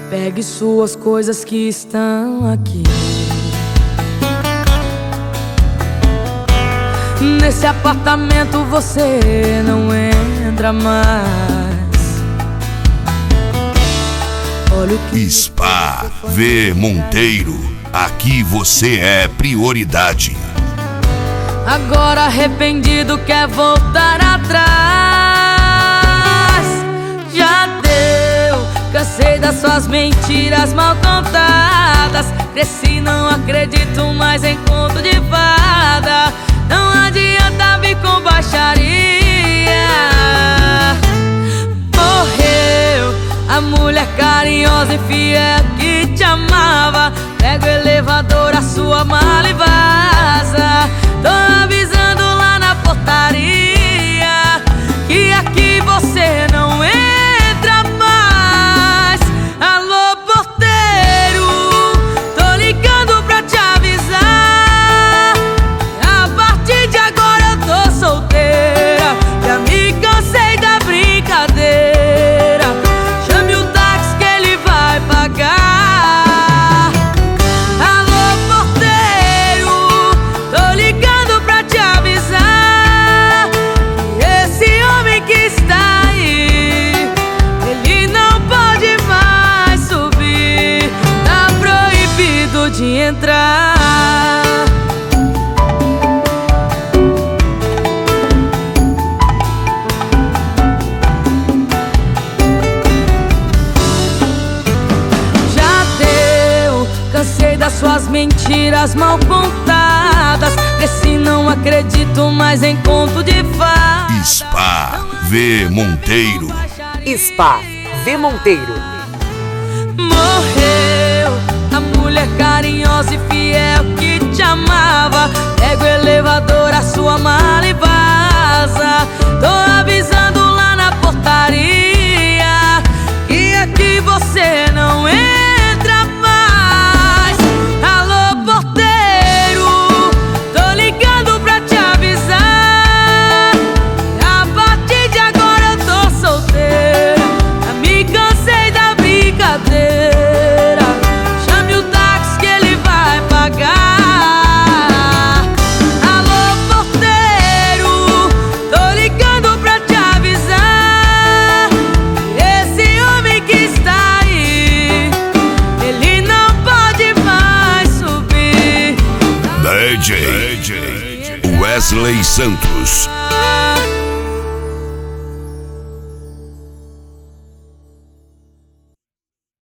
Pegue suas coisas que estão aqui. Nesse apartamento você não entra mais. Olha o que Spa V Monteiro, aqui você é prioridade. Agora arrependido quer voltar atrás. Já deu, cansei das suas mentiras mal contadas. Cresci, não acredito mais em conto de fada. Não adianta vir com baixaria. Morreu a mulher carinhosa e fiel que te amava. Pega o elevador, a sua mala e vaza. Tô avisando lá na portaria que aqui você não entra mais. Alô, porteiro, tô ligando pra te avisar. A partir de agora eu tô solteira, já me cansei da brincadeira. Chame o táxi que ele vai pagar. Alô, porteiro, tô ligando pra te avisar que esse homem que está aí, ele não pode mais subir. Tá proibido de entrar. Cansei das suas mentiras mal contadas. Cresci, não acredito mais em conto de fadas. Spa V Monteiro. Spa V Monteiro. Morreu a mulher carinhosa e fiel que te amava. Pega o elevador, a sua mala e vaza. Tô avisando lá na portaria que aqui você não entra. Chame o táxi que ele vai pagar. Alô, porteiro, tô ligando pra te avisar. Esse homem que está aí, ele não pode mais subir. DJ Wesley Santos.